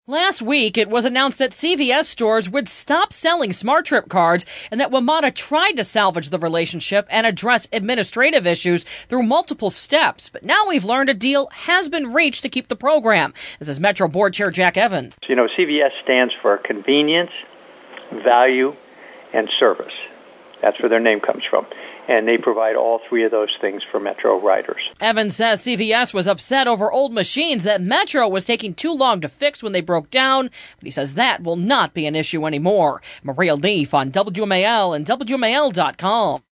Last week, it was announced that CVS stores would stop selling Smart Trip cards and that WMATA tried to salvage the relationship and address administrative issues through multiple steps. But now we've learned a deal has been reached to keep the program. This is Metro Board Chair Jack Evans. CVS stands for convenience, value, and service. That's where their name comes from. And they provide all three of those things for Metro riders. Evans says CVS was upset over old machines that Metro was taking too long to fix when they broke down, but he says that will not be an issue anymore. Maria Leaf on WMAL and WMAL.com.